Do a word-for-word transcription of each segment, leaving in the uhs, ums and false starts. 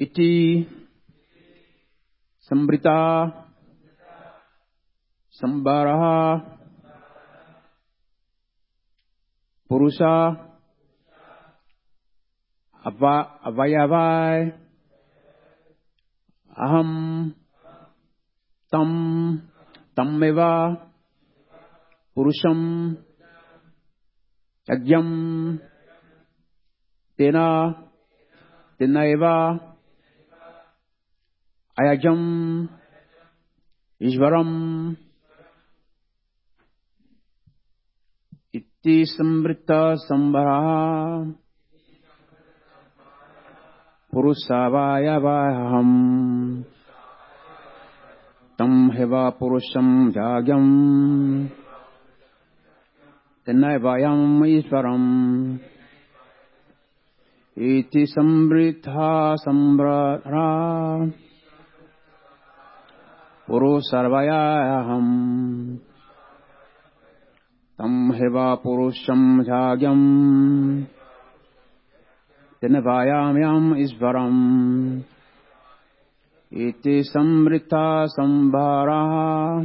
Iti Sambrita Sambaraha Purusha Ava, Avayavai Aham Tam Tammeva Purusham Yagyam Tena Tenaeva Ayajam Ishvaram Iti Sambrita Sambaraha Purusavayavaham Tam Heva Purusham Jagyam Tenaevayam Ishvaram Iti Sambrita Sambara Purusarvayaham Tam Heva Purusham Jagyam Tenavayamyam Isvaram Iti Sambrita Sambara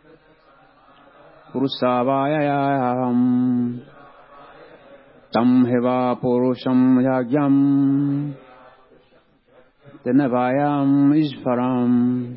Purusavayaham Tam Heva Purusham Yagyam Tenavayam Isvaram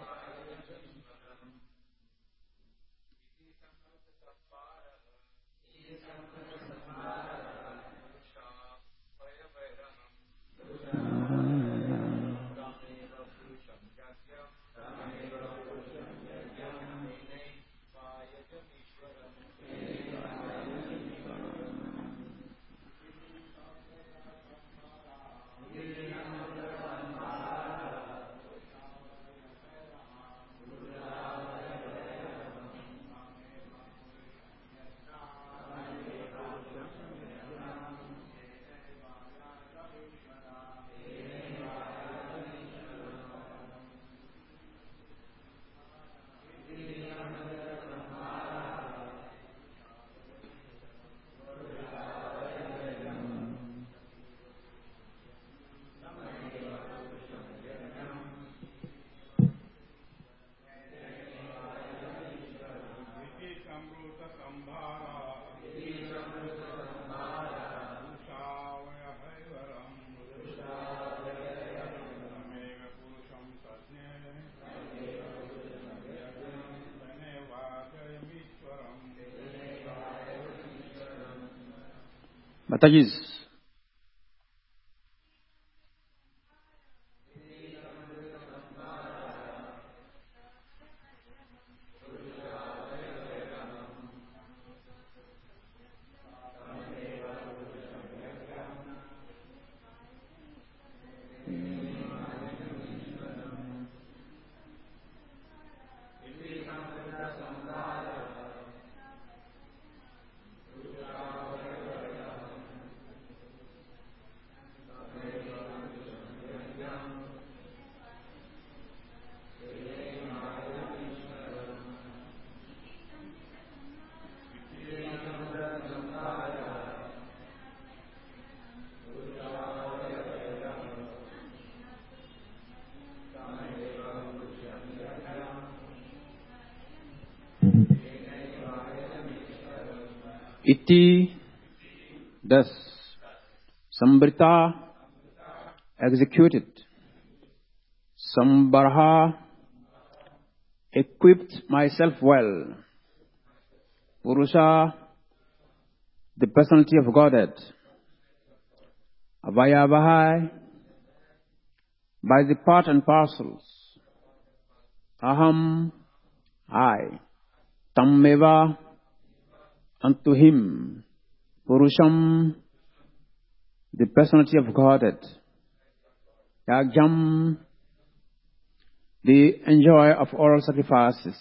Matajis. Iti, thus, Sambrita, executed, Sambaraha, equipped myself well, Purusha, the personality of Godhead, Avayavahai, by the part and parcels, Aham, I, Tammeva, unto him, Purusham, the personality of Godhead, Yagyam, the enjoyer of all sacrifices,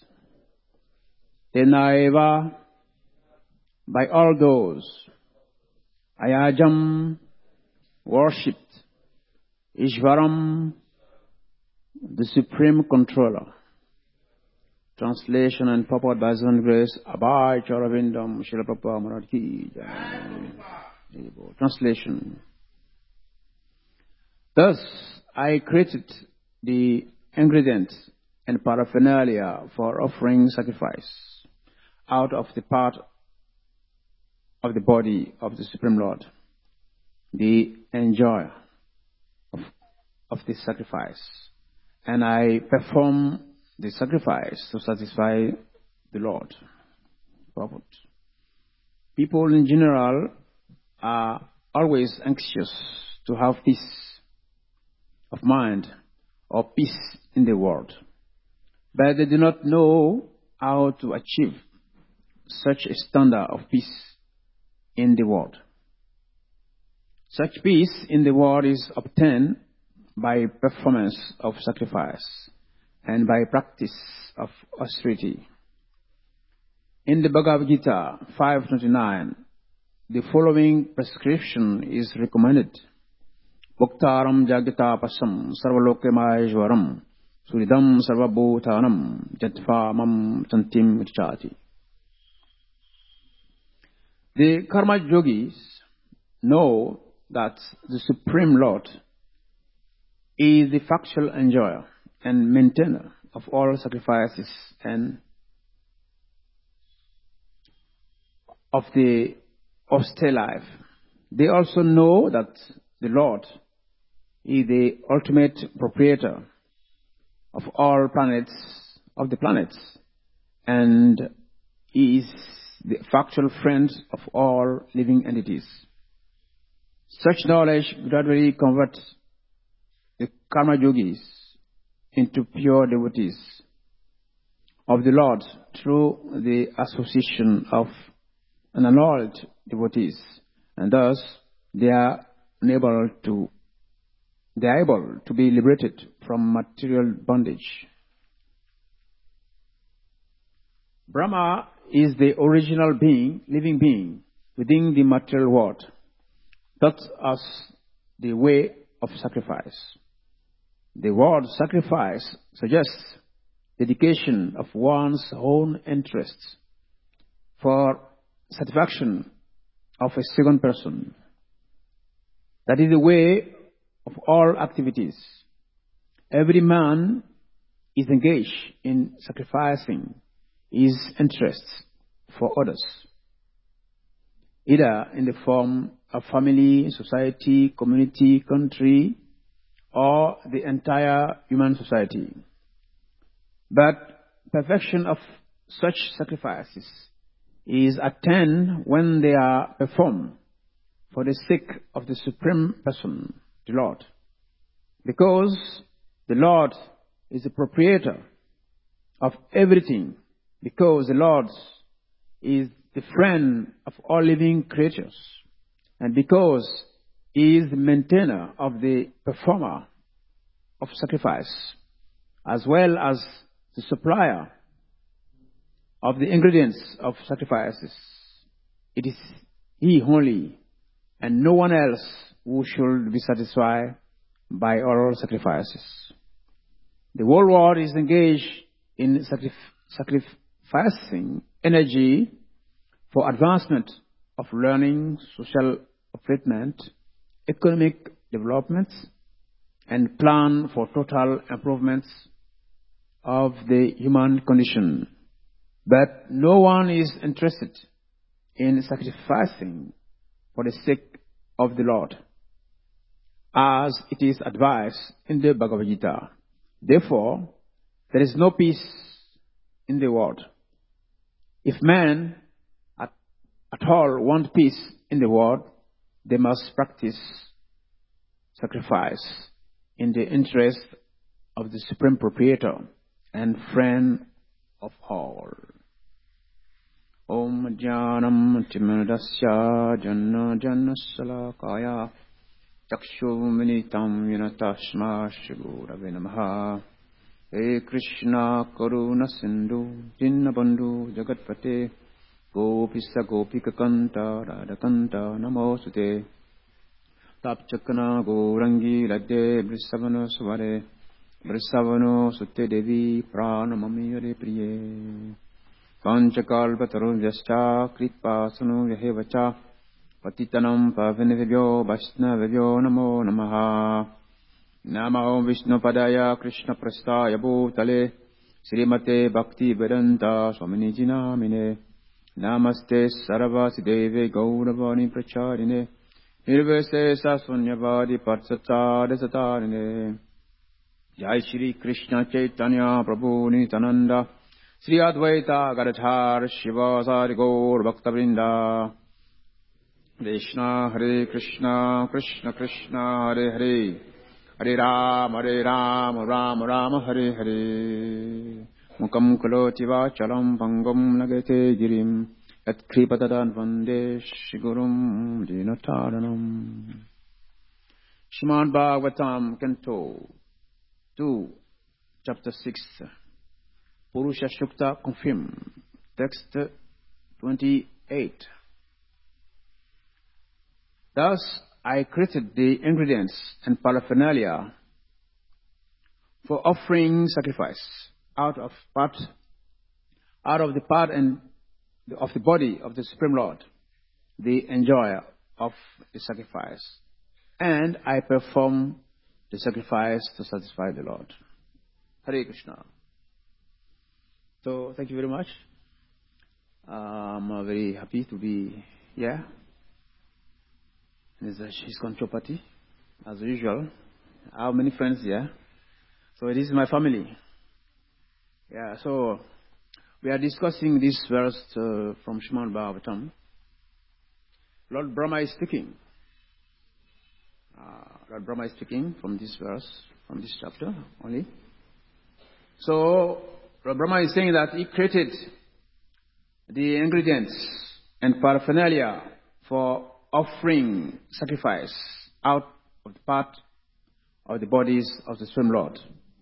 Tenaeva, by all those, Ayajam, worshipped, Ishvaram, the supreme controller. Translation and purport by His own grace. Abhay Charavindam Srila Prabhupada Maharaj Ki Jai. Translation. Thus, I created the ingredients and paraphernalia for offering sacrifice out of the part of the body of the Supreme Lord, the enjoyer of, of the sacrifice. And I perform the sacrifice to satisfy the Lord. People in general are always anxious to have peace of mind or peace in the world, but they do not know how to achieve such a standard of peace in the world. Such peace in the world is obtained by performance of sacrifice and by practice of austerity. In the Bhagavad Gita five twenty-nine, the following prescription is recommended. Bhoktaram jagatapasam sarvalokemaishwaram suridam sarvabhutanam jatva mam santim uchati. The karma yogis know that the Supreme Lord is the factual enjoyer and maintainer of all sacrifices and of the austere life. They also know that the Lord is the ultimate proprietor of all planets, of the planets, and is the factual friend of all living entities. Such knowledge gradually converts the karma yogis into pure devotees of the Lord through the association of unannulled devotees, and thus they are unable to they are able to be liberated from material bondage. Brahma is the original being, living being within the material world. That's us the way of sacrifice. The word sacrifice suggests dedication of one's own interests for satisfaction of a second person. That is the way of all activities. Every man is engaged in sacrificing his interests for others, either in the form of family, society, community, country, or the entire human society. But perfection of such sacrifices is attained when they are performed for the sake of the Supreme Person, the Lord. Because the Lord is the proprietor of everything, because the Lord is the friend of all living creatures, and because He is the maintainer of the performer of sacrifice, as well as the supplier of the ingredients of sacrifices. It is He only, and no one else, who should be satisfied by all sacrifices. The whole world is engaged in sacrif- sacrificing energy for advancement of learning, social upliftment, economic development, and plan for total improvements of the human condition. But no one is interested in sacrificing for the sake of the Lord, as it is advised in the Bhagavad Gita. Therefore, there is no peace in the world. If men at, at all want peace in the world, they must practice sacrifice in the interest of the Supreme Proprietor and friend of all. Om Jnanam Timanadasya Janna Janna Salakaya Chakshuminitam Yanatasma Shigurave Namaha. He Krishna Karuna Sindhu Dinabandhu Jagatpate Gopisa Gopika Kanta Radhakanta Namosute Tapchakana Gourangi Lade Brisavano Svare Brisavano Sutte Devi Pranamami Yare Priye Panchakalpataru Vyascha Kripasanu Yahevacha Patitanam Pavinivyo Vaishnavyo Namo Namaha Namo Vishnu Padaya Krishna Prastaya Bhutale Srimate Bhakti Vedanta Swamini Jinamine Namaste Sarvasi Deve Gauravani Pracharine Nirvese Sasunyavadi Patsatade Satarine Jai Shri Krishna Chaitanya Prabhu Nityananda Sri Advaita Gadadhar Shivasari Gaur Bhaktavrinda Krishna Hare Krishna Krishna Krishna Hare Hare Hare Ram Hare Ram Ram Ram Hare Hare Mukam Kaloti Vachalam Pangam Nagate Girim Yat Kripatadan Vande Shigurum Dinataranam. Srimad Bhagavatam Canto two, Chapter six, Purusha Shukta confirm, Text twenty-eight. Thus I created the ingredients and paraphernalia for offering sacrifice out of part, out of the part and of the body of the Supreme Lord, the enjoyer of the sacrifice, and I perform the sacrifice to satisfy the Lord. Hare Krishna. So, thank you very much. Uh, I'm uh, very happy to be here. This is ISKCON Chopati, as usual. I have many friends here. So, this is my family. Yeah, so we are discussing this verse uh, from Srimad Bhagavatam. Lord Brahma is speaking. Uh, Lord Brahma is speaking from this verse, from this chapter only. So, Lord Brahma is saying that he created the ingredients and paraphernalia for offering sacrifice out of the part of the bodies of the Supreme Lord.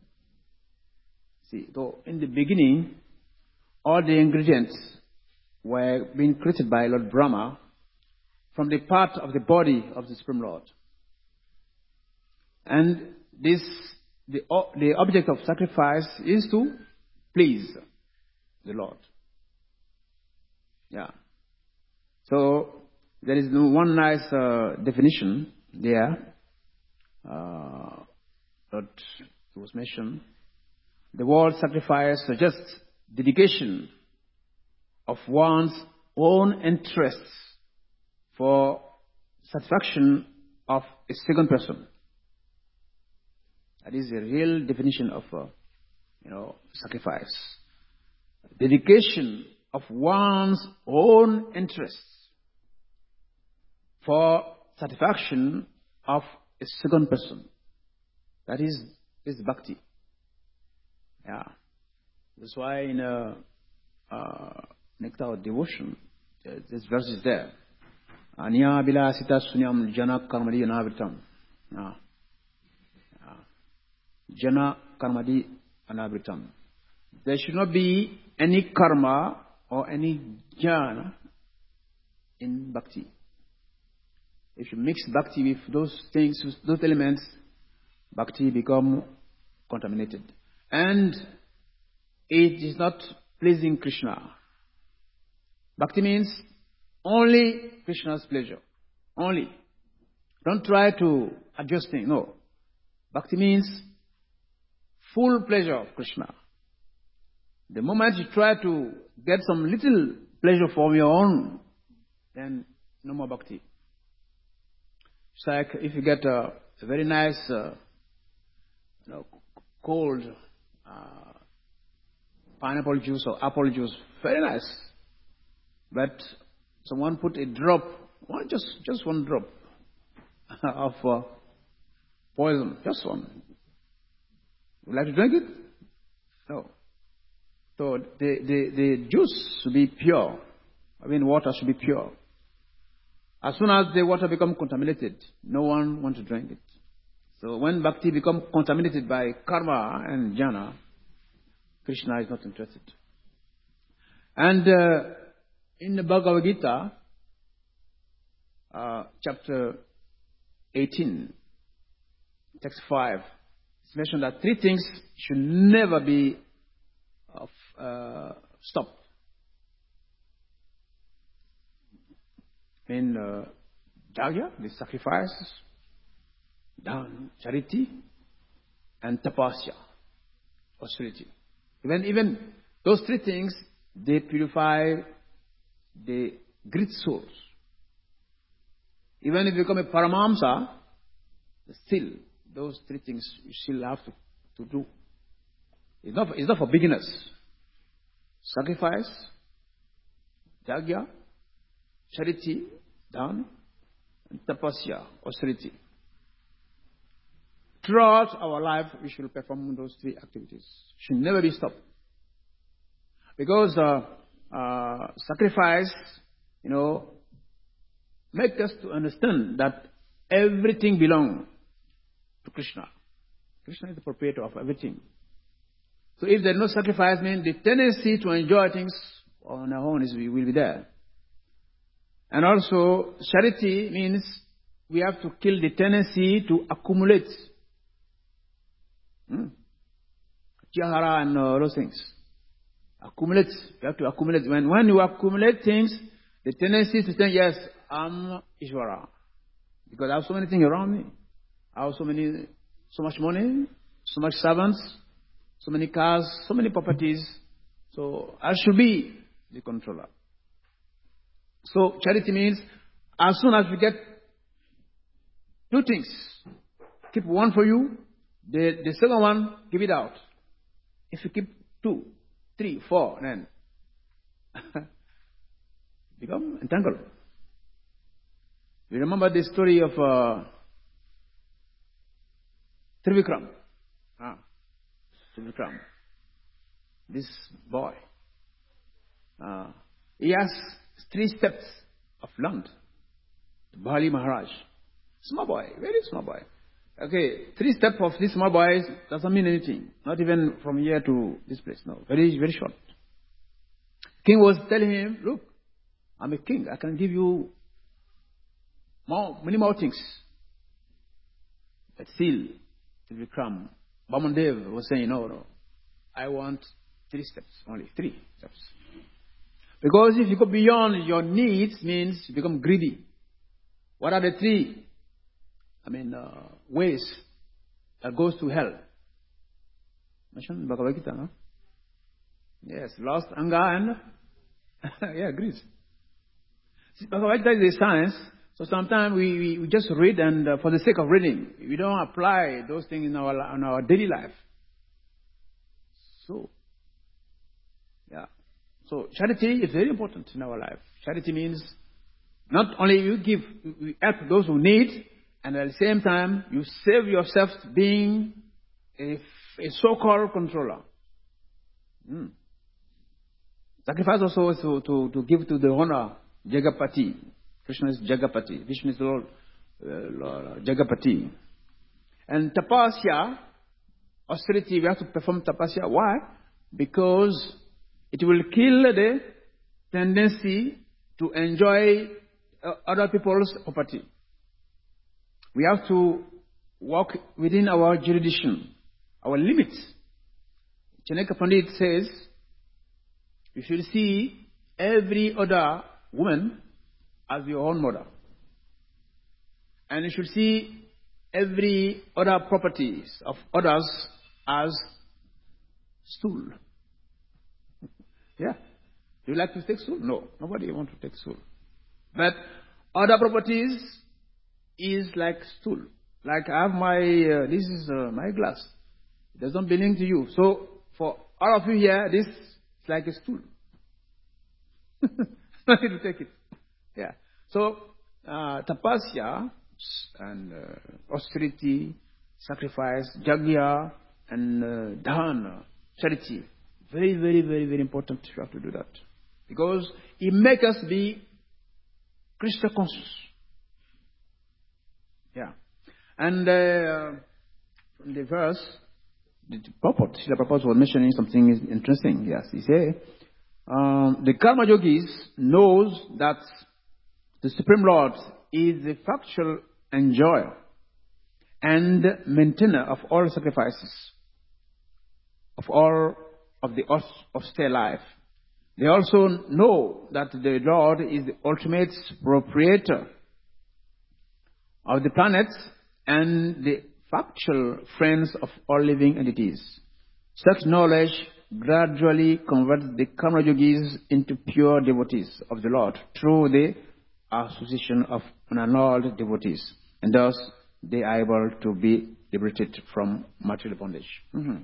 See, so in the beginning, all the ingredients were being created by Lord Brahma from the part of the body of the Supreme Lord. And this, the, the object of sacrifice is to please the Lord. Yeah. So, there is one nice uh, definition there uh, that was mentioned. The word sacrifice suggests dedication of one's own interests for satisfaction of a second person. That is a real definition of, uh, you know, sacrifice. Dedication of one's own interests for satisfaction of a second person. That is, is bhakti. Yeah. That's why in uh, uh, Nectar of Devotion, uh, this verse is there. Anya bilasita sunyam jana karmadi anavritam. Yeah. Jana karmadi anavritam. There should not be any karma or any jnana in bhakti. If you mix bhakti with those things, with those elements, bhakti become contaminated. And it is not pleasing Krishna. Bhakti means only Krishna's pleasure. Only. Don't try to adjust things. No. Bhakti means full pleasure of Krishna. The moment you try to get some little pleasure from your own, then no more bhakti. It's like if you get a, a very nice, uh, you know, cold uh, pineapple juice or apple juice, very nice. But someone put a drop, one, just just one drop of uh, poison, just one. Would you like to drink it? No. So the, the, the juice should be pure. I mean, water should be pure. As soon as the water becomes contaminated, no one wants to drink it. So when bhakti becomes contaminated by karma and jnana, Krishna is not interested. And uh, in the Bhagavad Gita, uh, chapter eighteen, text five, it's mentioned that three things should never be uh, uh, stopped. In uh, Jagya, the sacrifice, dan, charity, and tapasya, austerity. Even, even those three things, they purify the great souls. Even if you become a Paramahamsa, still, those three things you still have to, to do. It's not, it's not for beginners. Sacrifice, yajna, charity, dhan, and tapasya, austerity. Throughout our life, we should perform those three activities. Should never be stopped. Because uh, uh, sacrifice, you know, makes us to understand that everything belongs to Krishna. Krishna is the proprietor of everything. So if there is no sacrifice, means the tendency to enjoy things on our own is, will be there. And also, charity means we have to kill the tendency to accumulate. Hmm? Jahara and uh, those things. Accumulate. You have to accumulate. When, when you accumulate things, the tendency to think, yes, I'm Ishvara. Because I have so many things around me. I have so many, so much money, so much servants, so many cars, so many properties. So I should be the controller. So charity means as soon as we get two things, keep one for you, the, the second one, give it out. If you keep two, three, four, then become entangled. We remember the story of uh, Trivikram. Ah, Trivikram. This boy. Uh, he has three steps of land to Bali Maharaj. Small boy, very small boy. Okay, three steps of this small boy doesn't mean anything. Not even from here to this place. No, very, very short. King was telling him, look, I'm a king. I can give you more, many more things. But still, Trivikram, Vamandev was saying, no, no, I want three steps, only three steps. Because if you go beyond your needs, means you become greedy. What are the three, I mean, uh, ways that goes to hell? Mention Bhagavad Gita, no? Yes, lust, anger, and yeah, greed. See, Bhagavad Gita is a science, so sometimes we, we, we just read, and uh, for the sake of reading, we don't apply those things in our in our daily life. So, yeah. So charity is very important in our life. Charity means not only you give, you help those who need, and at the same time you save yourself being a, a so-called controller. Mm. Sacrifice also is to, to, to give to the honor Jagapati. Krishna is Jagapati. Vishnu is Lord, uh, Lord Jagapati. And tapasya, austerity, we have to perform tapasya. Why? Because it will kill the tendency to enjoy uh, other people's property. We have to walk within our jurisdiction, our limits. Chanaka Pandit says, you should see every other woman as your own mother. And you should see every other properties of others as stool. Yeah. Do you like to take stool? No. Nobody wants to take stool. But other properties is like stool. Like I have my, uh, this is uh, my glass. It doesn't belong to you. So for all of you here, this is like a stool. Nothing to take it. Yeah. So uh, tapasya and uh, austerity, sacrifice, yajna, and uh, dhan, charity. Very, very, very, very important. You have to do that. Because it makes us be Krishna conscious. Yeah. And uh, from the verse, the purport, Srila Prabhupada was mentioning something interesting. Yes, he said, um, the Karma Yogis knows that the Supreme Lord is the factual enjoyer and maintainer of all sacrifices, of all of the austere life. They also know that the Lord is the ultimate proprietor of the planets and the factual friends of all living entities. Such knowledge gradually converts the Karma Yogis into pure devotees of the Lord through the association of unannulled devotees. And thus, they are able to be liberated from material bondage. Mm-hmm.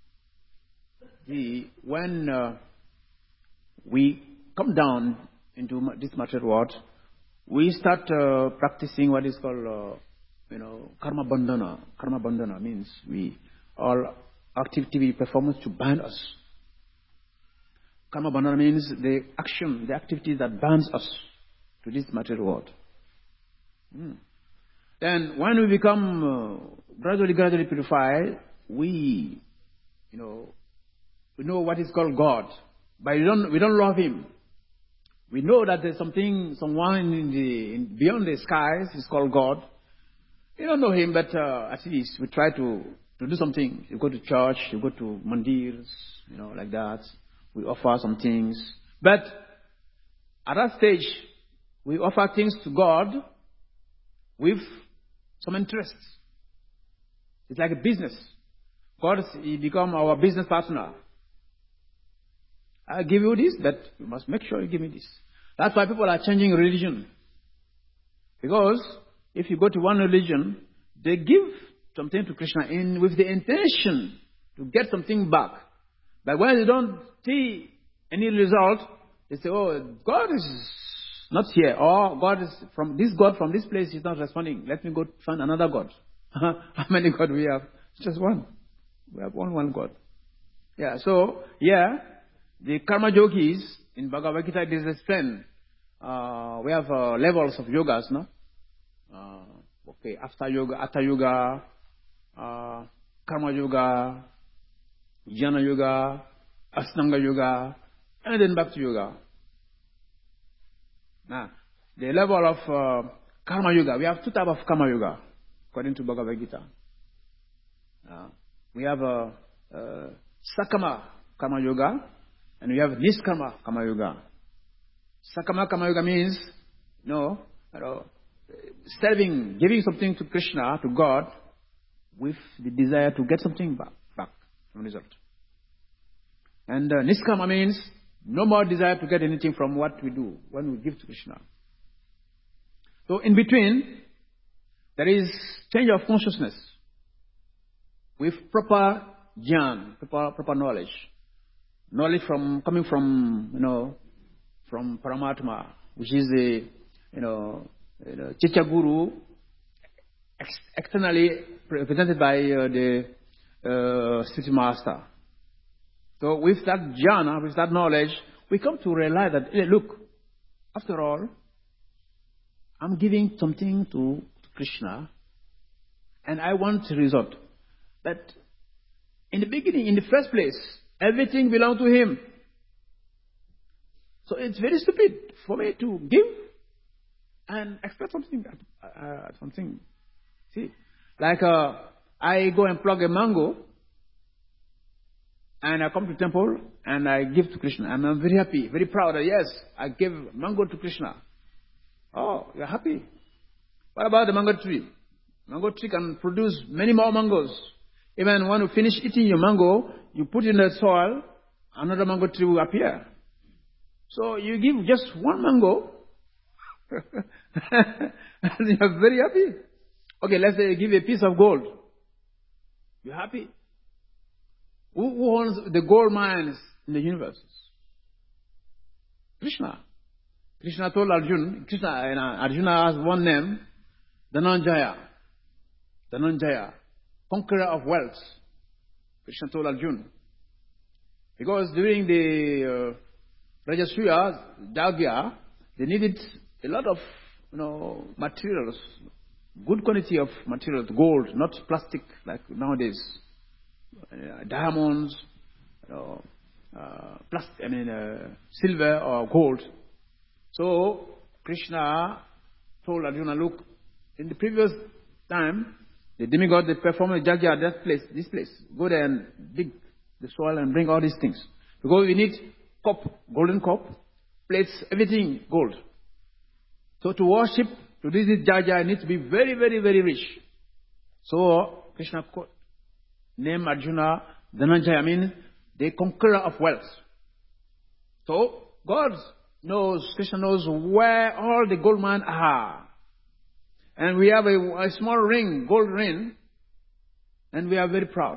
The, when uh, we come down into this material world, we start uh, practicing what is called, uh, you know, karma bandhana. Karma bandhana means we all activity we perform to bind us. Karma bandhana means the action, the activity that binds us to this material world. Mm. Then, when we become uh, gradually, gradually purified, we, you know, we know what is called God, but we don't, we don't love Him. We know that there's something, someone in the in, beyond the skies is called God. We don't know Him, but uh, at least we try to, to do something. You go to church, you go to mandirs, you know, like that. We offer some things, but at that stage, we offer things to God with some interest. It's like a business. God, He become our business partner. I give you this, but you must make sure you give me this. That's why people are changing religion. Because if you go to one religion, they give something to Krishna in with the intention to get something back. But when they don't see any result, they say, oh, God is not here. Or God is from this God from this place is not responding. Let me go find another God. How many gods we have? It's just one. We have one, one God. Yeah, so, yeah, the Karma Yogis in Bhagavad Gita is explained. Uh, we have uh, levels of yogas, no? Uh, okay, after yoga, Hatha yoga, uh, Karma yoga, Jnana yoga, Ashtanga yoga, and then back to yoga. Now, the level of uh, Karma yoga, we have two types of Karma yoga, according to Bhagavad Gita. Uh, we have uh, uh, Sakama Karma yoga, and we have Niskarma Karma yoga. Sakama Karma yoga means, you know, you know, serving, giving something to Krishna, to God, with the desire to get something back, back from result. And uh, Niskarma means no more desire to get anything from what we do when we give to Krishna. So in between, there is change of consciousness with proper jnana, proper, proper knowledge. Knowledge from coming from, you know, from Paramatma, which is the, you know, you know Chitta Guru, ex- externally represented by uh, the uh, City Master. So with that jnana, with that knowledge, we come to realize that, hey, look, after all, I'm giving something to, to Krishna, and I want the result. But in the beginning, in the first place, everything belonged to Him. So it's very stupid for me to give and expect something. Uh, something. See, like uh, I go and plug a mango, and I come to temple and I give to Krishna, and I'm very happy, very proud that yes, I gave mango to Krishna. Oh, you're happy. What about the mango tree? Mango tree can produce many more mangoes. Even when you finish eating your mango, you put it in the soil, another mango tree will appear. So you give just one mango, and you're very happy. Okay, let's say you give a piece of gold. You're happy. Who, who owns the gold mines in the universe? Krishna. Krishna told Arjuna, Krishna, Arjuna has one name, Dhananjaya. Dhananjaya, conqueror of wealth. Krishna told Arjuna. Because during the uh, Rajasuya, Jagya, they needed a lot of, you know, materials, good quality of materials, gold, not plastic like nowadays. Uh, diamonds, you know, uh, plastic, I mean, uh, silver or gold. So Krishna told Arjuna, look, in the previous time, the demigod, they performed a jagya at that place, this place. Go there and dig the soil and bring all these things. Because we need cup, golden cup, plates, everything gold. So to worship, to do this jagya, it needs to be very, very, very rich. So Krishna named Arjuna Dhananjaya, I mean the conqueror of wealth. So God knows, Krishna knows where all the gold mines are. And we have a, a small ring, gold ring, and we are very proud.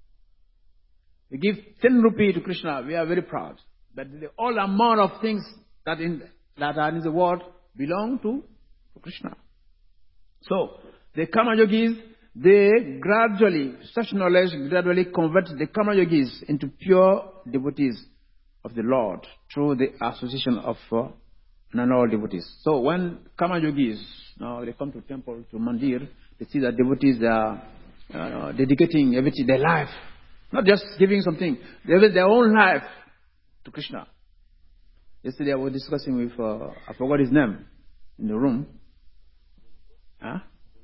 We give ten rupees to Krishna, we are very proud. But the all amount of things that, in, that are in the world belong to, to Krishna. So, the Karma Yogis, they gradually, such knowledge gradually convert the Karma Yogis into pure devotees of the Lord through the association of uh, non-all devotees. So when Karma Yogis, now they come to temple, to mandir, they see that devotees are uh, dedicating everything, their life, not just giving something, they give their own life to Krishna. Yesterday I was discussing with, uh, I forgot his name, in the room. Huh?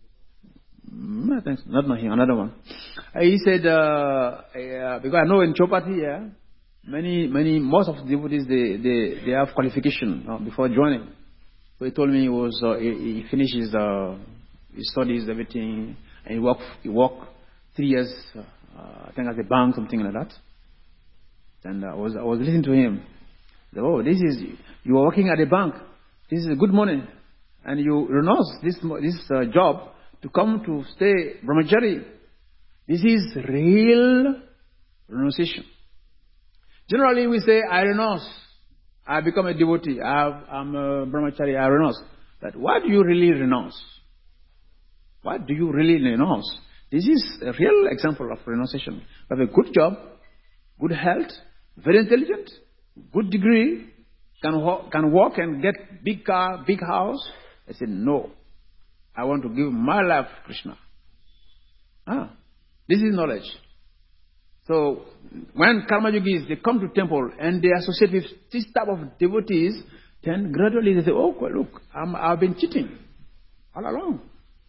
Mm, thanks. Not him, another one. Uh, he said, uh, uh, because I know in Chopati, yeah, many, many, most of the devotees, they, they, they have qualification uh, before joining. So he told me he was, uh, he, he finished his, uh, his studies, everything, and he worked, he worked three years, uh, I think at a bank, something like that. And I was, I was listening to him. Said, oh, this is, you are working at a bank. This is a good money. And you renounce this, this uh, job to come to stay brahmachari. This is real renunciation. Generally we say, I renounce. I become a devotee. I have, I'm a brahmachari. I renounce. But what do you really renounce? What do you really renounce? This is a real example of renunciation. You have a good job, good health, very intelligent, good degree, can, walk, can walk and get big car, big house. I said, no. I want to give my life to Krishna. Ah, this is knowledge. So, when Karma Yogis, they come to temple and they associate with this type of devotees, then gradually they say, oh, well, look, I'm, I've been cheating all along.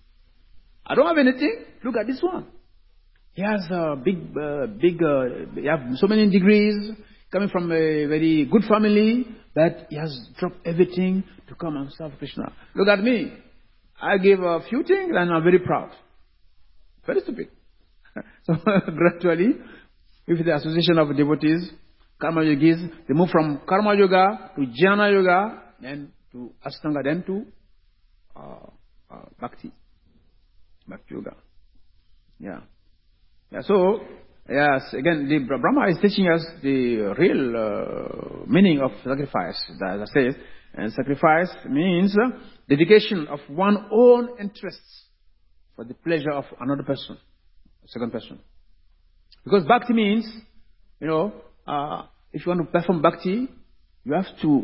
I don't have anything. Look at this one. He has a big, uh, big, uh, he has so many degrees, coming from a very good family, but he has dropped everything to come and serve Krishna. Look at me. I gave a few things and I'm very proud. Very stupid. So gradually, with the association of devotees, Karma Yogis, they move from Karma Yoga to Jnana Yoga, then to Ashtanga, then to uh, uh, Bhakti. Bhakti Yoga. Yeah. Yeah. So, yes, again, the Brahma is teaching us the real uh, meaning of sacrifice, as I said. And sacrifice means uh, dedication of one's own interests for the pleasure of another person, second person. Because bhakti means, you know, uh, if you want to perform bhakti, you have to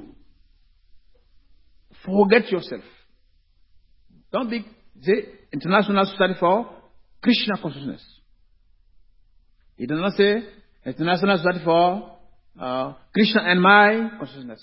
forget yourself. Don't be the International Society for Krishna Consciousness. It does not say International Society for uh, Krishna and my consciousness.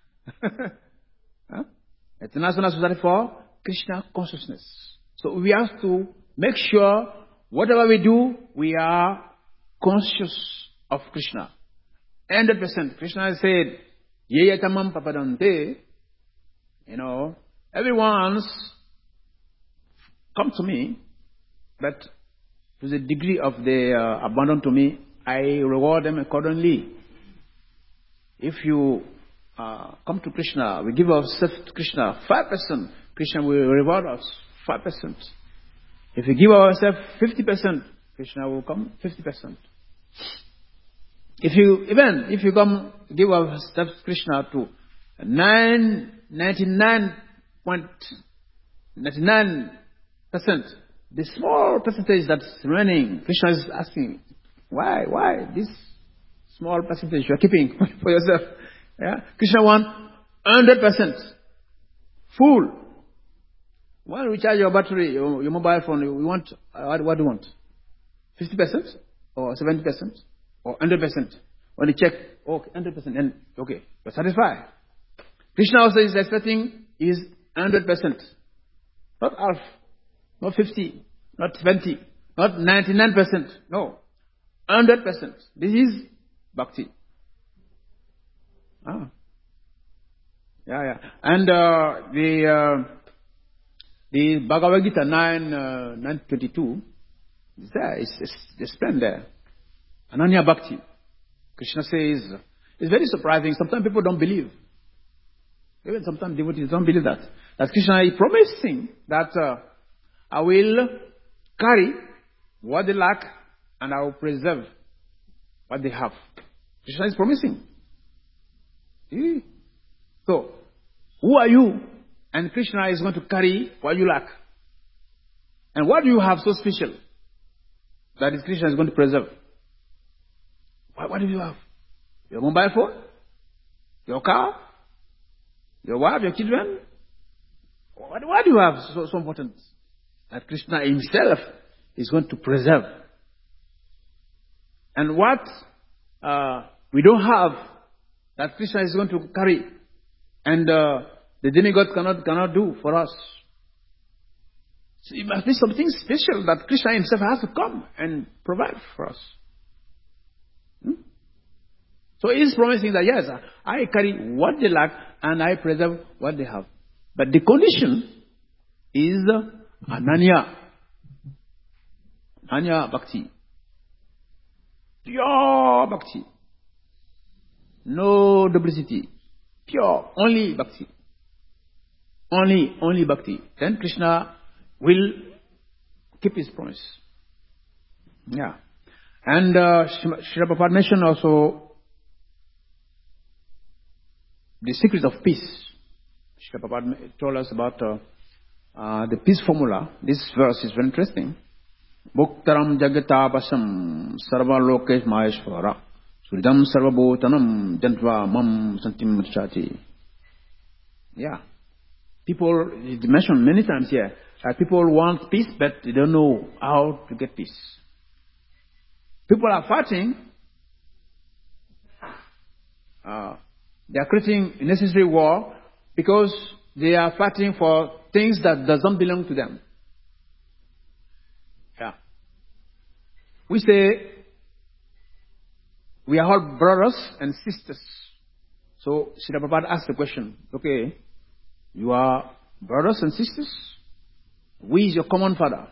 Huh? International Society for Krishna Consciousness. So we have to make sure whatever we do, we are conscious of Krishna. one hundred percent. Krishna said, Yeyatamam papadante. You know, everyone's come to me, but to the degree of their uh, abandon to me, I reward them accordingly. If you uh, come to Krishna, we give ourselves to Krishna five percent, Krishna will reward us five percent. If we give ourselves fifty percent, Krishna will come fifty percent. If you, even if you come, give ourselves to Krishna to ninety-nine point nine nine percent, the small percentage that's remaining, Krishna is asking, why, why this small percentage you are keeping for yourself? Yeah, Krishna wants one hundred percent full. When you recharge your battery, your, your mobile phone, you want, uh, what, what do you want? fifty percent or seventy percent or one hundred percent? When you check, oh, one hundred percent, and okay, you're satisfied. Krishna also is expecting is one hundred percent. Not half, not fifty, not twenty, not ninety-nine percent. No, one hundred percent. This is bhakti. Ah. Yeah, yeah. And uh, the uh, the Bhagavad Gita nine uh, nine twenty two, It's there. It's, it's explained there. Ananya Bhakti. Krishna says, it's very surprising. Sometimes people don't believe. Even sometimes devotees don't believe that. That Krishna is promising that uh, I will carry what they lack and I will preserve what they have. Krishna is promising. See? So, who are you? And Krishna is going to carry what you lack. And what do you have so special that is Krishna is going to preserve? What, what do you have? Your mobile phone? Your car? Your wife? Your children? What, what do you have so, so important that Krishna himself is going to preserve? And what uh, we don't have that Krishna is going to carry and uh, the demigods cannot, cannot do for us. So it must be something special that Krishna himself has to come and provide for us. Hmm? So he is promising that, yes, I carry what they lack and I preserve what they have. But the condition is Ananya. Ananya Bhakti. Pure Bhakti. No duplicity. Pure. Only Bhakti. Only, only Bhakti. Then Krishna will keep his promise. Yeah. And uh, Srila Prabhupada mentioned also the secret of peace. Srila Prabhupada told us about uh, uh, the peace formula. This verse is very interesting. Bhuktaram jagatabasam sarva lokesh maheshvara suridam sarva bhutanam jantva mam santim mrchati. Yeah. People, it's mentioned many times here, that people want peace, but they don't know how to get peace. People are fighting. Uh, they are creating unnecessary war because they are fighting for things that doesn't belong to them. Yeah. We say we are all brothers and sisters. So Srila Prabhupada asked the question, okay, you are brothers and sisters? Who is your common father?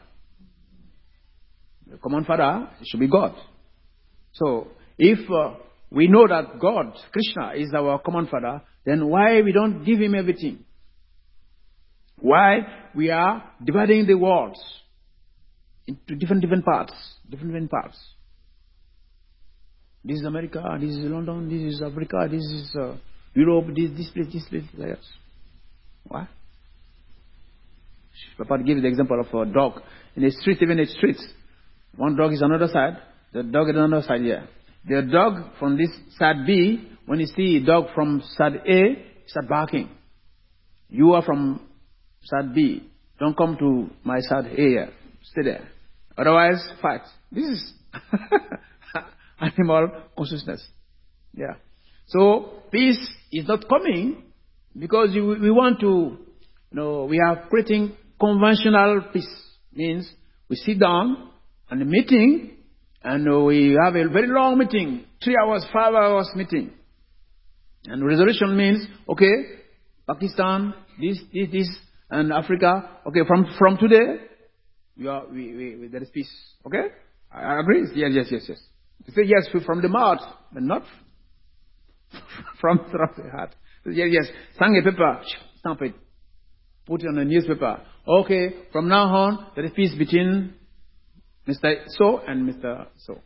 The common father should be God. So, if uh, we know that God, Krishna, is our common father, then why we don't give him everything? Why we are dividing the world into different different parts, different different parts? This is America, this is London, this is Africa, this is uh, Europe, this this place, this place, yes. Why? Prabhupada gives the example of a dog in a street, even a street. One dog is on another side, the dog is on another side here. The dog from this side B, when you see a dog from side A, start barking. You are from side B. Don't come to my side A here. Stay there. Otherwise, fight. This is animal consciousness. Yeah. So, peace is not coming because you, we want to, you know, we are creating conventional peace. Means we sit down and a meeting and we have a very long meeting, three hours, five hours meeting. And resolution means, okay, Pakistan, this, this, this, and Africa, okay, from, from today, we are, we, we, we, there is peace. Okay? I, I agree? Yes, yes, yes, yes. You say yes from the mouth, but not from, from the heart. Yes, yes. Sang a paper, stamp it. Put it on a newspaper. Okay, from now on, there is peace between Mister So and Mister So.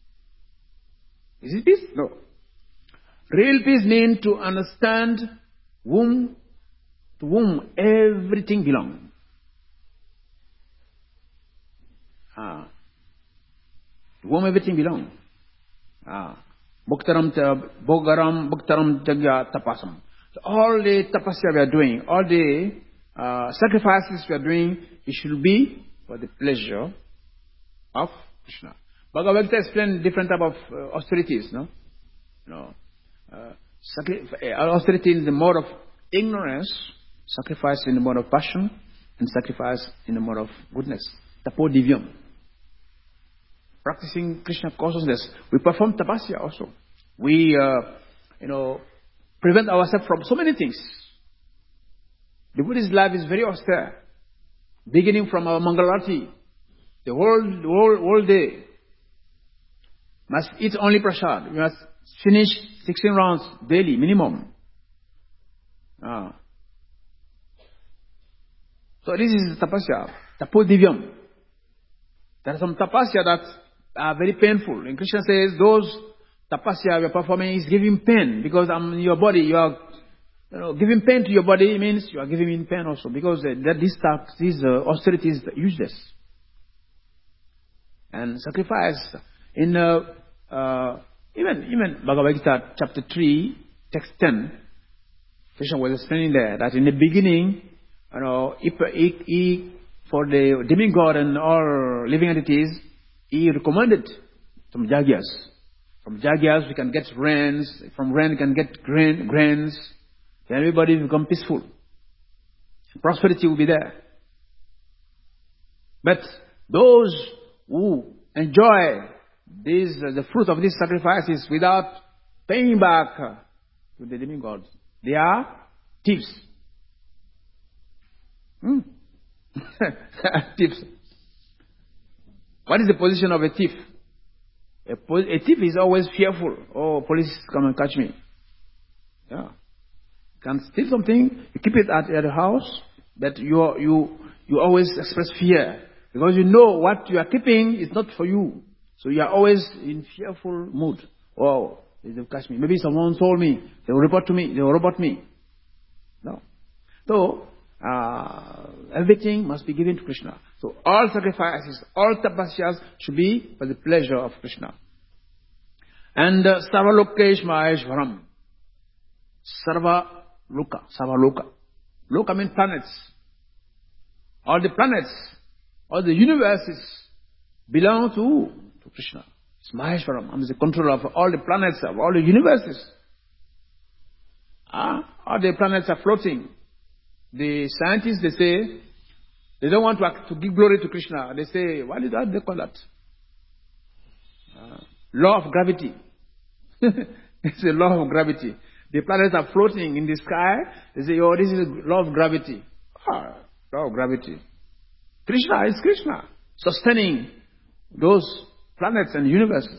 Is it peace? No. Real peace means to understand whom, to whom everything belongs. Ah. To whom everything belongs. Ah. Bhuktaram, Bhogaram, Bhuktaram, Jagya, Tapasam. So all the tapasya we are doing, all the uh, sacrifices we are doing, it should be for the pleasure of Krishna. Bhagavad Gita explains different type of uh, austerities, no? No. Uh, sacri- austerity in the mode of ignorance, sacrifice in the mode of passion, and sacrifice in the mode of goodness. Tapo divyam. Practicing Krishna consciousness, we perform tapasya also. We, uh, you know, prevent ourselves from so many things. The Buddhist life is very austere, beginning from our Mangalarati. The whole, the whole, whole day. Must eat only prasad. You must finish sixteen rounds daily, minimum. Ah. So this is tapasya, tapodivyam. There are some tapasya that are very painful. And Krishna says those tapasya you are performing is giving pain because um, your body, you are you know, giving pain to your body means you are giving in pain also because uh, that this task, this uh, austerity is useless. And sacrifice in uh, uh, even even Bhagavad Gita chapter three text ten, Krishna was explaining there that in the beginning, you know, if, if, if for the demigod and all living entities, he recommended some yagyas. From yagyas we can get rains. From rain we can get grain, grains. Then everybody will become peaceful. Prosperity will be there. But those who enjoy this, uh, the fruit of these sacrifices without paying back uh, to the demigods, they are thieves. Hmm. Thieves. What is the position of a thief? A, po- a thief is always fearful. Oh, police come and catch me. Yeah. You can steal something, you keep it at your house, but you you you always express fear because you know what you are keeping is not for you. So you are always in fearful mood. Oh, they will catch me. Maybe someone told me. They will report to me. They will report me. No. So uh, everything must be given to Krishna. So all sacrifices, all tapasyas should be for the pleasure of Krishna. And uh, Sarvalokesh Maheshwaram. Sarva Loka. Sarva Loka. Loka means planets. All the planets, all the universes belong to, to Krishna. It's Maheshwaram. I'm the controller of all the planets, of all the universes. Ah, all the planets are floating. The scientists, they say, they don't want to, to give glory to Krishna. They say, what is that they call that? Uh, law of gravity. It's a law of gravity. The planets are floating in the sky. They say, oh, this is law of gravity. Ah, law of gravity. Krishna is Krishna, sustaining those planets and universes.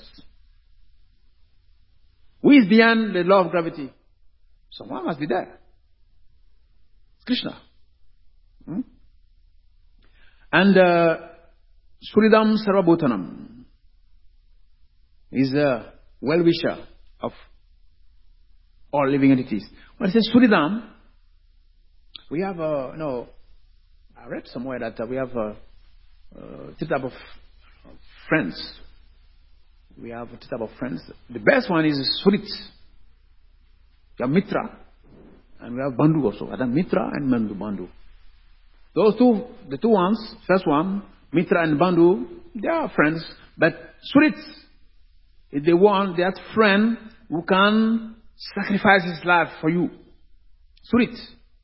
Who is beyond the law of gravity? Someone must be there. It's Krishna. Hmm? And uh, Suridam Sarvabhutanam is a well-wisher of all living entities. When it says Suridam, we have, uh, you know, I read somewhere that uh, we have uh, uh, two type of friends. We have two type of friends. The best one is Surit. We have Mitra, and we have Bandhu also. We have Mitra and Bandhu. Bandhu. Those two, the two ones, first one, Mitra and Bandhu, they are friends. But Surit is the one, that friend who can sacrifice his life for you. Surit.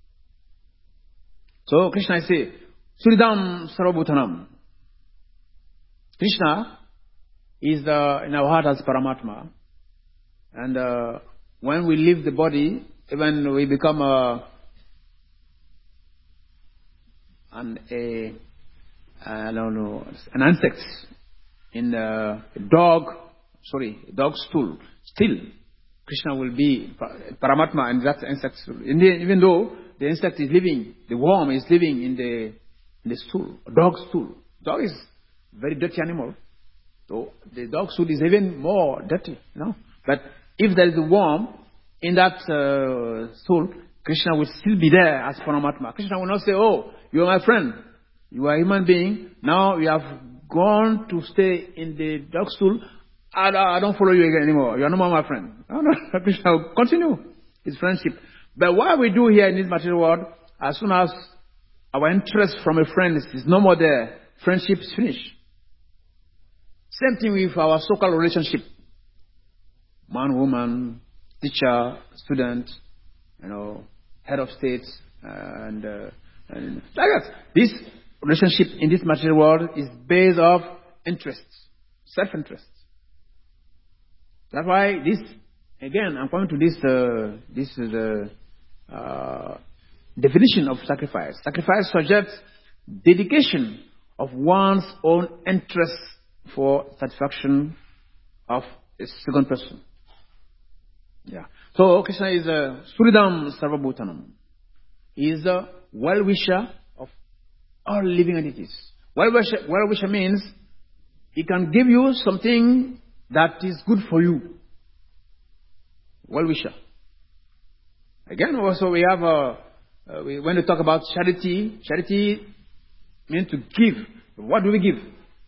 So Krishna says, Suridam Sarvabhutanam. Krishna is uh, in our heart as Paramatma. And uh, when we leave the body, even we become a, an, a, I don't know, an insect in a dog, sorry, a dog stool. Still, Krishna will be Paramatma and that insect stool. Even though the insect is living, the worm is living in the, in the stool, a dog stool. Dog is a very dirty animal. So the dog stool is even more dirty, you know. But if there is a worm in that uh, stool, Krishna will still be there as Paramatma. Krishna will not say, oh, you are my friend. You are a human being. Now you have gone to stay in the dog stool. I, I don't follow you again anymore. You are no more my friend. No, no. Krishna will continue his friendship. But what we do here in this material world, as soon as our interest from a friend is no more there, friendship is finished. Same thing with our so-called relationship. Man, woman, teacher, student, you know, head of state, and, uh, and like that. This relationship in this material world is based off interest, self-interest. That's why this, again, I'm coming to this, uh, this is the uh, definition of sacrifice. Sacrifice suggests dedication of one's own interest for satisfaction of a second person. Yeah. So Krishna is a Suridam Sarvabhutanam. He is a well-wisher of all living entities. Well-wisher, well-wisher means he can give you something that is good for you. Well-wisher. Again, also we have a, uh, we, when we talk about charity, charity means to give. What do we give?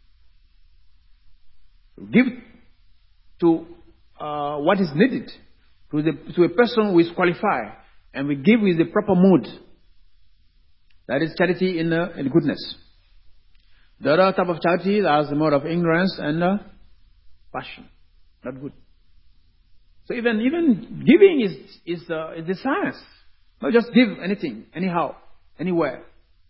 Give to uh, what is needed, to, the, to a person who is qualified, and we give with the proper mood. That is charity in, uh, in goodness. The other type of charity has a mode of ignorance and uh, passion. Not good. So even even giving is is, uh, is the science. Not just give anything, anyhow, anywhere.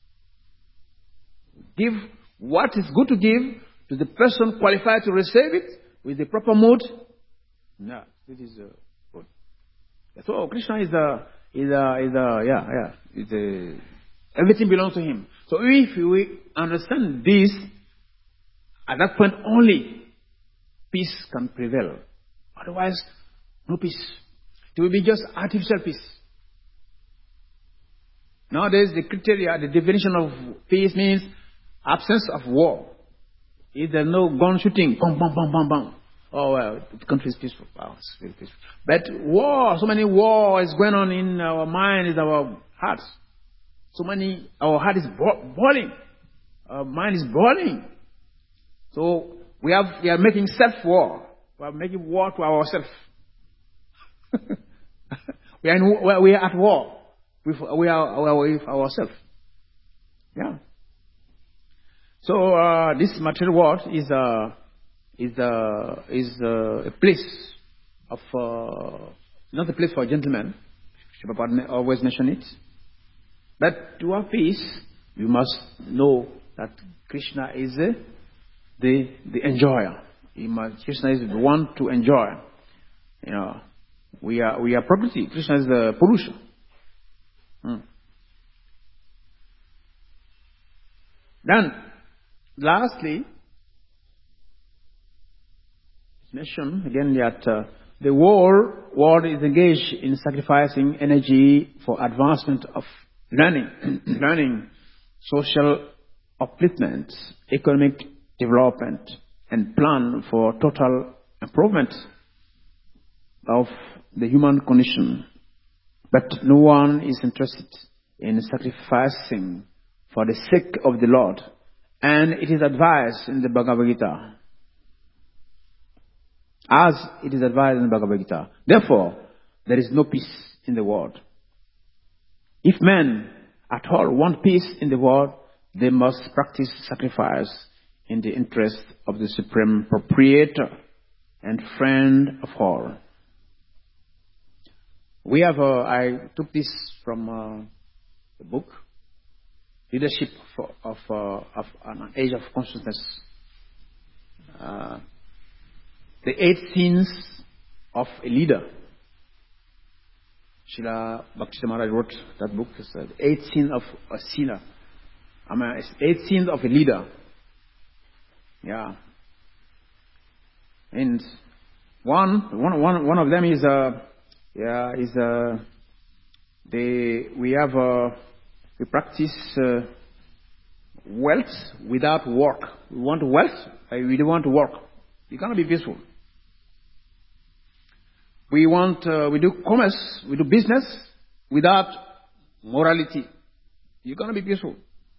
Give what is good to give to the person qualified to receive it with the proper mood. No, this is uh, good. So Krishna is a is a is a yeah yeah is a, everything belongs to him. So if we understand this, at that point only peace can prevail. Otherwise, no peace. It will be just artificial peace. Nowadays, the criteria, the definition of peace means absence of war. If there's no gun shooting, bang, bang, bang, bang, bang. Oh, well, the country is peaceful. Wow, it's very peaceful. But war, so many war is going on in our mind, in our hearts. So many, our heart is bo- boiling. Our mind is boiling. So we have, we are making self-war. We are making war to ourselves. we are in, we are at war with we are with ourselves. Yeah. So uh, this material world is a is a is a, a place of uh, not a place for gentlemen. Prabhupada always mention it. But to have peace, you must know that Krishna is a, the the enjoyer. He must, Krishna is the one to enjoy. You know, we are we are property. Krishna is the Purusha. Hmm. Then, lastly, it's mentioned again that uh, the whole world is engaged in sacrificing energy for advancement of learning, learning, social upliftment, economic development, and plan for total improvement of the human condition. But no one is interested in sacrificing for the sake of the Lord. And it is advised in the Bhagavad Gita. As it is advised in the Bhagavad Gita. Therefore, there is no peace in the world. If men at all want peace in the world, they must practice sacrifice in the interest of the Supreme Proprietor and Friend of all. We have, uh, I took this from uh, the book, Leadership of, of, uh, of an Age of Consciousness. Uh, the eight sins of a leader. Srila Bhakti Maharaj wrote that book. It's the eight sins of a sinner. I mean, it's eight sins of a leader. Yeah. And one, one, one, one of them is, uh, yeah, is, uh, they, we have, uh, we practice, uh, wealth without work. We want wealth, we don't want to work. You cannot be peaceful. We want, uh, we do commerce, we do business without morality. You cannot be peaceful.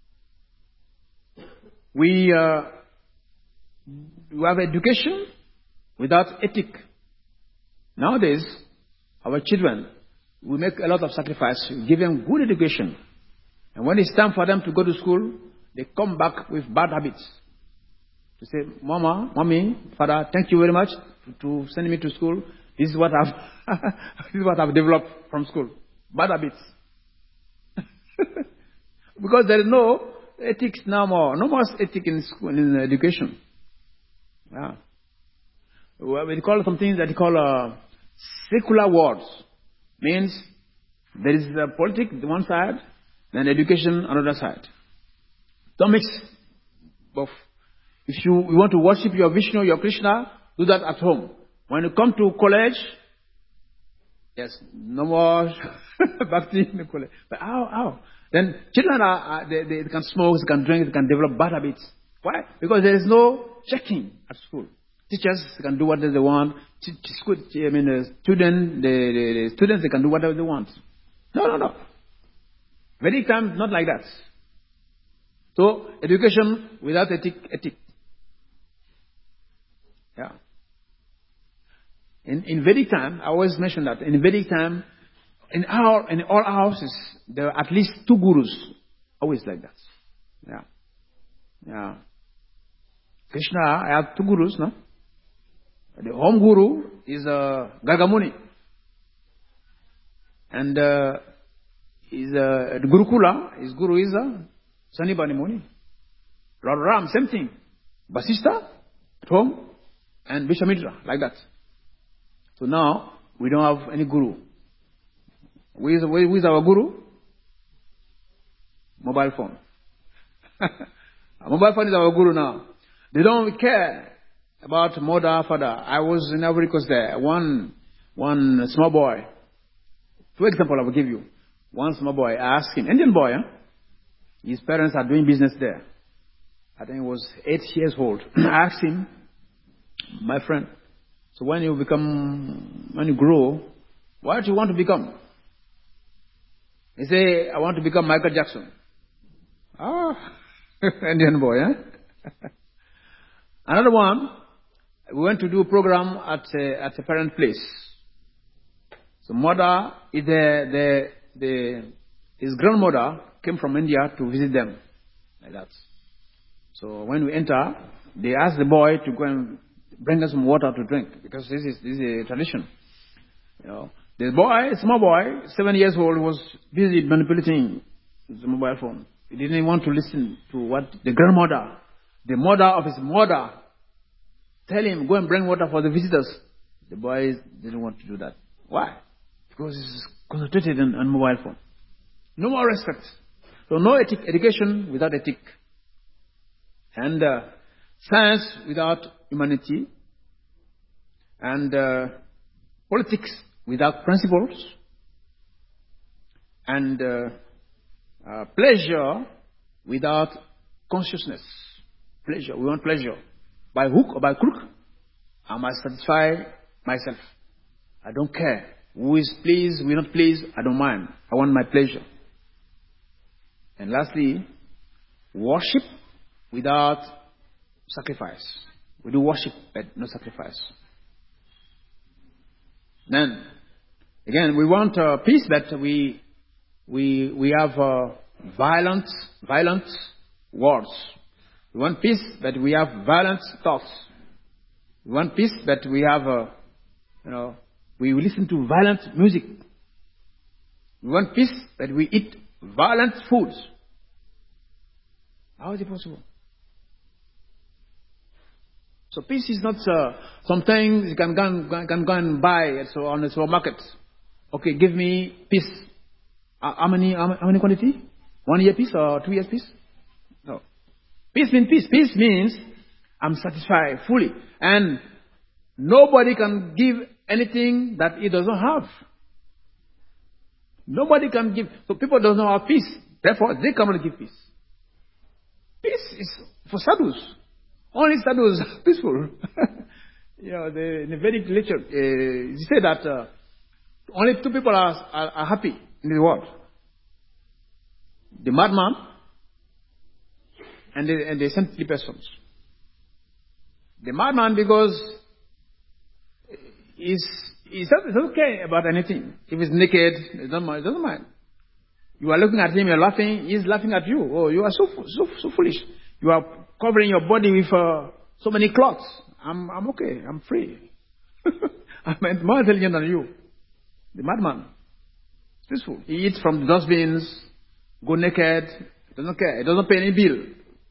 We, uh, we have education without ethic. Nowadays, our children, we make a lot of sacrifice. We give them good education. And when it's time for them to go to school, they come back with bad habits. To say, Mama, Mommy, Father, thank you very much to send me to school. This is what I've, this is what I've developed from school. Bad habits. Because there is no ethics no more. No more ethics in school, in education. Yeah. Well, we call something that we call uh, secular words. Means there is the politics on one side, then education on the other side. Don't mix Both. If you, you want to worship your Vishnu, your Krishna, do that at home. When you come to college, yes, no more bhakti in the college. But how, how? Then children are, are they, they can smoke, they can drink, they can develop bad habits. Why? Because there is no checking at school. Teachers can do whatever they want. School, I mean, the student, the, the, the students, they can do whatever they want. No, no, no. Vedic time, not like that. So, education without ethic, ethic. Yeah. In, in Vedic time, I always mention that, in Vedic time, in our, in all our houses, there are at least two gurus. Always like that. Yeah. Yeah. Krishna, I have two gurus, no? The home guru is uh, Gargamuni. And uh, is uh, the Gurukula, his guru is uh, Sanibani Muni. Lord Ram, same thing. Vasistha at home and Vishwamitra, like that. So now we don't have any guru. Who is, who is our guru? Mobile phone. A mobile phone is our guru now. They don't care about mother, father. I was in Ivory Coast there. One, one small boy. Two examples I will give you. One small boy, I asked him, Indian boy, huh? His parents are doing business there. I think he was eight years old. I asked him, my friend, so when you become, when you grow, what do you want to become? He said, I want to become Michael Jackson. Ah, Indian boy, huh? Another one, we went to do a program at a, at a parent place. So mother, the, the, the, his grandmother came from India to visit them, like that. So when we enter, they ask the boy to go and bring us some water to drink, because this is, this is a tradition. You know, the boy, small boy, seven years old, was busy manipulating the mobile phone. He didn't want to listen to what the grandmother, the mother of his mother, tell him, go and bring water for the visitors. The boy didn't want to do that. Why? Because he's concentrated on, on mobile phone. No more respect. So no ethic, education without ethic. And uh, science without humanity. And uh, politics without principles. And uh, uh, pleasure without consciousness. Pleasure. We want pleasure. By hook or by crook, I must satisfy myself. I don't care. Who is pleased, who is not pleased, I don't mind. I want my pleasure. And lastly, worship without sacrifice. We do worship, but no sacrifice. Then, again, we want uh, peace, but we we we have uh, violent, violent words. We want peace, but we have violent thoughts. We want peace, but we have, uh, you know, we listen to violent music. We want peace, but we eat violent foods. How is it possible? So peace is not uh, something you can go, and, can go and buy so on the supermarket. Okay, give me peace. Uh, how many? How many quantity? One year peace or two years peace? No. Peace means peace. Peace means I'm satisfied fully. And nobody can give anything that he doesn't have. Nobody can give. So people don't have peace. Therefore, they cannot give peace. Peace is for sadhus. Only sadhus are peaceful. You know, the, in the Vedic literature, uh, you say that uh, only two people are, are, are happy in the world. The madman and the, and the saintly persons. The madman, because he's, he's not care about anything. If he's naked, he doesn't mind. He doesn't mind. You are looking at him, you're laughing, he's laughing at you. Oh, you are so so so foolish. You are covering your body with uh, so many cloths. I'm I'm okay. I'm free. I'm more intelligent than you. The madman. It's peaceful. He eats from the dustbins, go naked, he doesn't care. He doesn't pay any bill.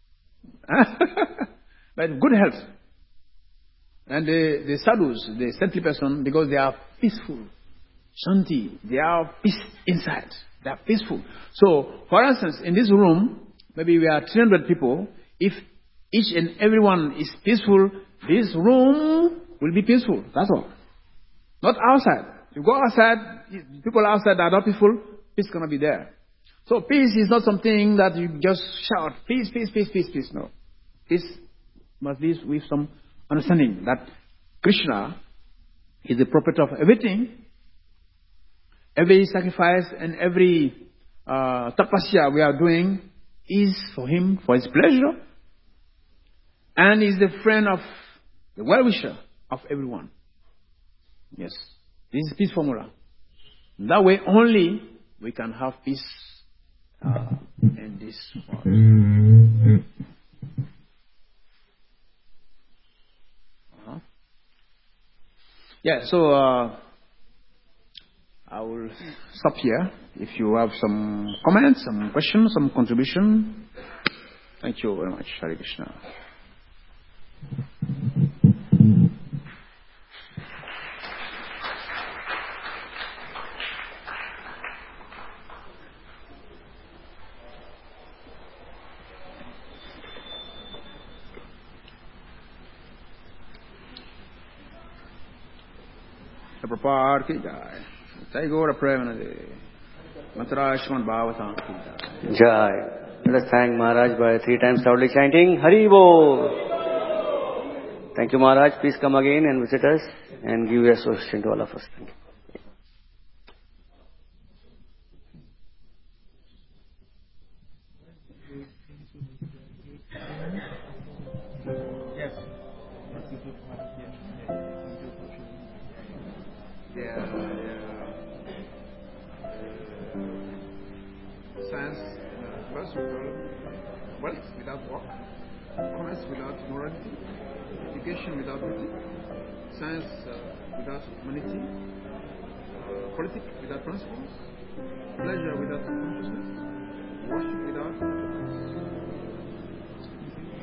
But good health. And the, the sadhus, the saintly person, because they are peaceful. Shanti, they are peace inside. They are peaceful. So, for instance, in this room, maybe we are three hundred people. If each and everyone is peaceful, this room will be peaceful. That's all. Not outside. You go outside, people outside are not peaceful, peace cannot be there. So peace is not something that you just shout, peace, peace, peace, peace, peace. No. Peace must be with some understanding that Krishna is the proprietor of everything. Every sacrifice and every uh, tapasya we are doing is for him, for his pleasure. And is the friend of, the well-wisher of everyone. Yes. This is peace formula. That way only we can have peace uh, in this world. Uh-huh. Yeah, so uh, I will stop here. If you have some comments, some questions, some contribution. Thank you very much. Hare Krishna. Prabhupada ki jai. Jai Gaura Premanade. Mantra Shriman Bhavatam ki jai. Jai. Let us thank Maharaj by three times loudly chanting Hari Bol. Thank you, Maharaj. Please come again and visit us and give your association to all of us. Thank you. Wealth without work, commerce without morality, education without beauty, science uh, without humanity, uh, politics without principles, pleasure without consciousness,